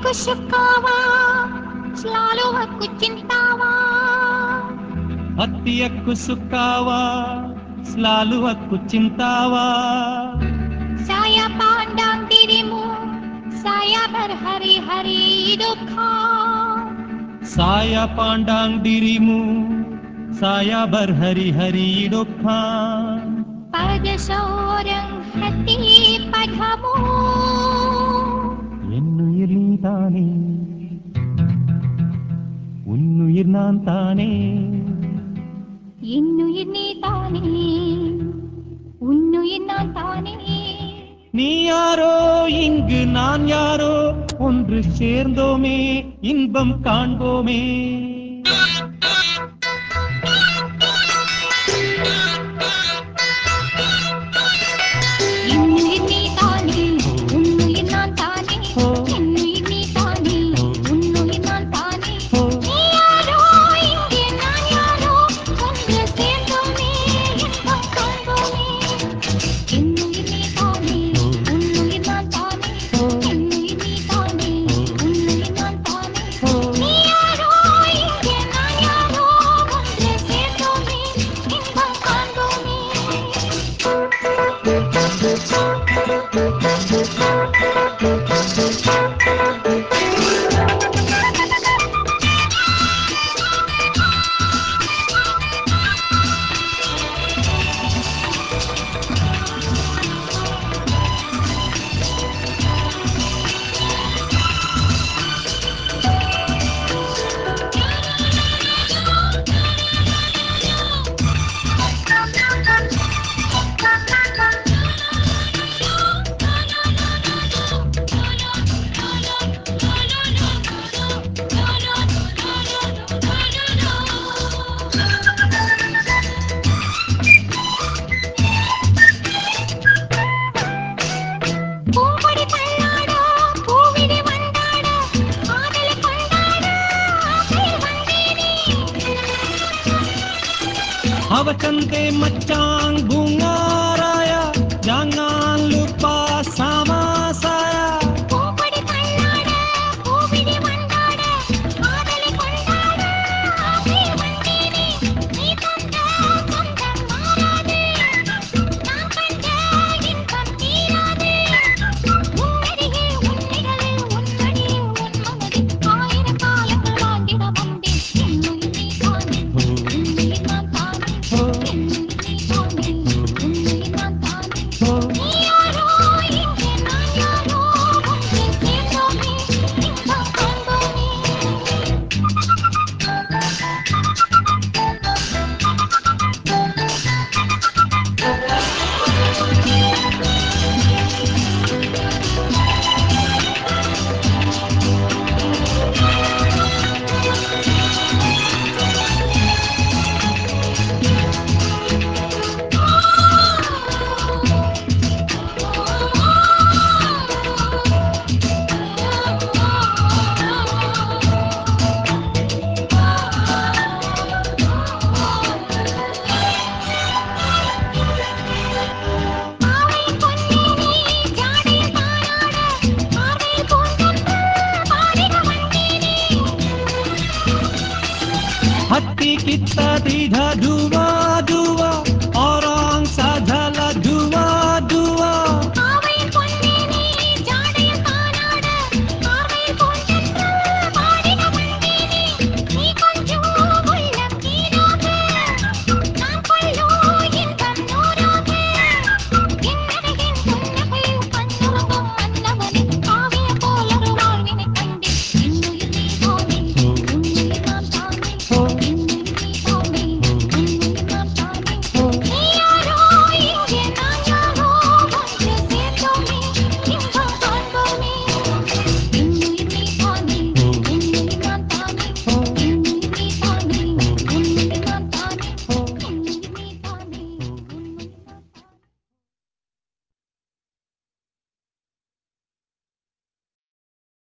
సుఖావా స్లాలు హక్కు చింతావా హత్తియక్కు సుక్కావా స్లాలు హక్కు చింతావా saya pandang dirimu saya berhari-hari duka saya pandang dirimu saya berhari-hari duka pada seorang hati padamu என்னுயிர் நீதானே உன்னுயிர் நான் தானே என்னுயிர் நீதானே உன்னுயிர் நான் தானே நீ யாரோ இங்கு நான் யாரோ ஒன்று சேர்ந்தோமே இன்பம் காண்போமே என்னுயிர் நீதானே உன்னுயிர் நான் தானே என்னுயிர் நீதானே உன்னுயிர் நான் தானே நீ யாரோ இங்கே நான் யாரோ ஒன்று சேர்ந்தோமே இன்பம் காண்போமே என்னுயிர் நீதானே உன்னுயிர் நான் தானே என்னுயிர் நீதானே உன்னுயிர் நான் தானே நீ யாரோ இங்கே நான் யாரோ ஒன்று சேர்ந்தோமே இன்பம் காண்போமே பூங்கொடி தள்ளாட பூவிழி வந்தாட காதல் கொண்டாட ஆசையில் வந்தேனே அவச்சந்தே மச்சான் bungaraya jangan lupa sama saya பூங்கொடி தள்ளாட பூவிழி வந்தாட காதல் கொண்டாட ஆசையில் வந்தேனே நீ தந்த சொந்தம் மாறாதே நான் கண்ட இன்பம் தீராதே உன்னருகே உன்னிடலில் உன்மடியில் உன் மனதில் ஆயிரம் காலங்கள் வாழ்ந்திட வந்தேன் என்னுயிர் நீதானே உன்னுயிர் நான் தானே என்னுயிர் நீதானே உன்னுயிர் நான் தானே நீ யாரோ இங்கே நான் யாரோ ஒன்று சேர்ந்தோமே இன்பம் காண்போமே பாவை பொன்னேனே ஜாடையில் தானாட பார்வையில் பூந்தென்றல் பாடிட வந்தேனே हत्ती कित्ता दीधा